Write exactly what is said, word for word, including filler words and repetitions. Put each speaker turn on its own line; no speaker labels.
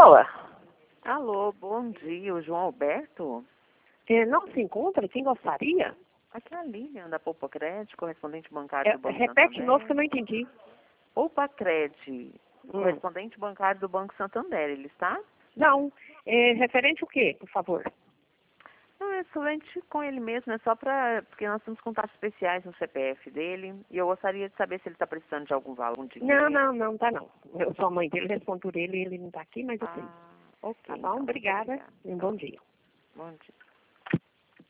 pessoa?
Alô, bom dia, o João Alberto?
É, não se encontra? Quem gostaria?
Aqui é a Lilian, da Poupa Crédito, correspondente bancário
É,
do Banco
repete de
Santander.
novo que eu não entendi.
Poupa Crédito,
Hum.
correspondente bancário do Banco Santander, ele está?
Não. É, referente o quê, por favor?
Não, é somente com ele mesmo, é só para... Porque nós temos contatos especiais no C P F dele, e eu gostaria de saber se ele está precisando de algum valor, algum dinheiro.
Não, não, não tá não. Eu sou a mãe dele, respondo por ele, ele não tá aqui, mas eu sei.
Ah, ok.
Tá bom?
Então, muito
Obrigada
obrigada.
e um bom dia.
Bom dia.